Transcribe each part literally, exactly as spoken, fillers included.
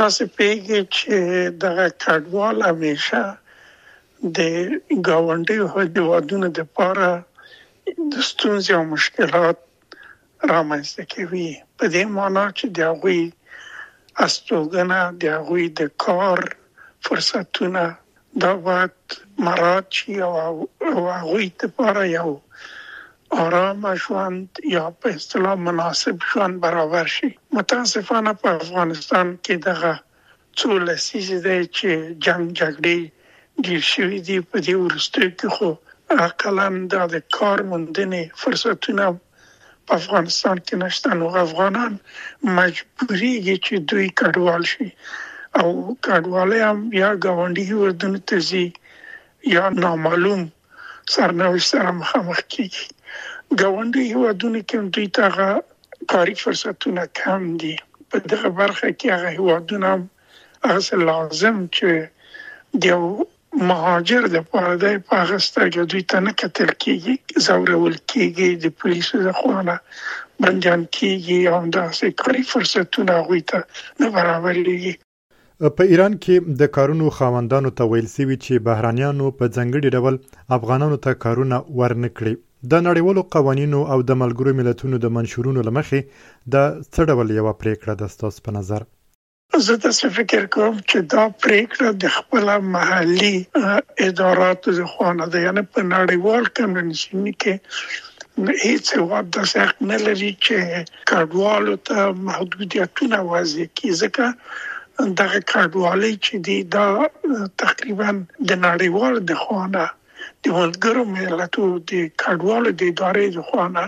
تاسو پیږئ چې دغه کډوال همیشه د ګاونډیو هیوادونو دپاره د ستونزې او مشکلات رامنځته کوي، په دې معنا چې د هغوی استوګنه، د هغوی د کار فرصتونه دا باید مراعات شي او هغوی دپاره یو آرامه ژوند یا په اصطلاح مناسب ژوند برابر شي. متاسفانه په افغانستان کې دغه څو لسیزې دی چې جنګ جګړې ډېر شوي دي. په دې وروستیو کې خو اقلاً دا د کار موندنې فرصتونه په افغانستان کې نشته، نو افغانان مجبوریږي چې دوی کډوال شي او کډوالۍ هم یا ګاونډي هیوادونو ته ځي یا نامعلوم سرنوشت سره مخامخ کیږي. ګاونډي هیوادونو کې دوی ته هغه کاري فرصتونه کم دي. په دغه برخه کې هغه هیوادونه هم هغسې لازم چې د یو مهاجر دپاره دی په هغه سترګه دوی ته نه کتل کېږي، ځورول کېږي، د پولیسو د خوا نه بندیان کېږي او همداسې کاري فرصتونه هغوی ته نه برابرېږي. په ایران کې د کارونو خاوندانو ته ویل سوي چې بهرانیانو په ځانګړي ډول افغانانو ته کارونه ورنه کړي. د نړیوالو قوانینو او د ملګرو ملتونو د منشورونو له مخې دا څه ډول یوه پریکړه ده ستاسو په نظر؟ زه داسې فکر کوم چې دا پریکړه د خپله محلي اداراتو د خوا نه ده، یعنې په نړیوال کنونسیون کې هیڅ هیواد داسې حق نه لري چې کډوالو ته محدودیتونه وضع کړي، ځکه دغه کډوالۍ چې دی دا تقریبا د نړیوال د خوا نه د ملګرو ملتو د کډوالو د ادارې د خوا نه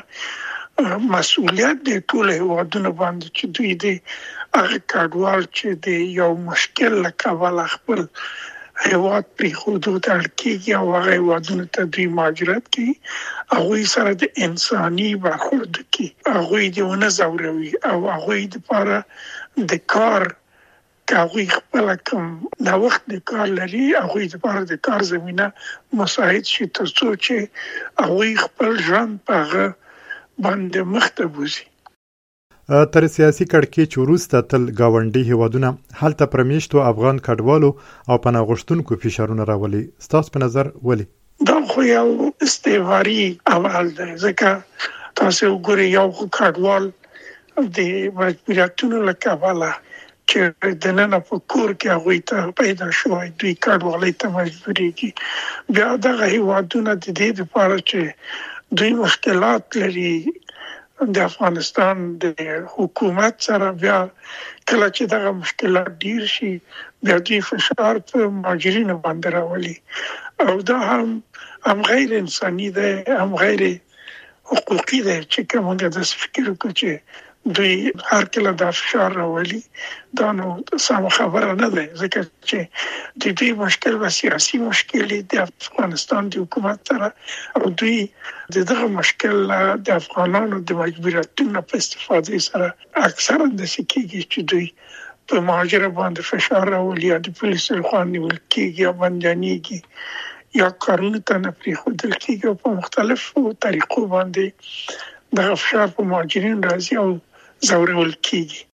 مسؤلیت د ټولو هیوادونو باندې چې دوی د هغه کډوال چې د یو مشکل له کبله خپل هیواد پرېښودو ته اړ کېږي او هغه هیوادونو ته دوی مهاجرت کوي، هغوی سره د انساني برخورد کوي، هغوی دې ونه ځوروي او هغوی دپاره د کار که هغوی خپله کوم نوښت د کار لري، هغوی دپاره د کار زمینه مساعد شي تر څو چې هغوی خپل ژوند په هغه باندې مخته بوځي. تر سیاسي کړکېچ وروسته تل ګاونډي هیوادونه هلته پر میشتو افغان کډوالو او پناه غوښتونکو فشارونه راولي. ستاسو په نظر ولې؟ دا خو یو استعماري عمل دی، ځکه تاسو وګورئ یو کډوال د مجبوریتونو له کبله چې دننه په کور کې هغوی ته پیدا شوی دوی کډوالۍ ته مجبوریږي. بیا دغه هیوادونه د دې دپاره چې دوی مشکلات لري د افغانستان د حکومت سره، بیا کله چې دغه مشکلات ډیر شي بیا دوی فشار په مهاجرینو باندې راولي او دا هم هم غیر انساني دی، هم غیر حقوقي دی چې که موږ داسې فکر وکړو چې دوی هر کله دا فشار راولي. دا نو سمه خبره نه ده، ځکه چې د دوی مشکل و سیاسي مشکل د افغانستان د حکومت سره او دوی د دغه مشکل د افغانانو د مجبوریتونو په استفادې سره اکثرا داسې کېږي چې دوی په مهاجر باندې فشار راولي یا د پولیسو لخوا نیول کېږي یا بندیانېږي یا کارونو ته نه پرېښودل کېږي او په مختلفو طریقو باندې دغه فشار په مهاجرین راځي او ځورول کېږي.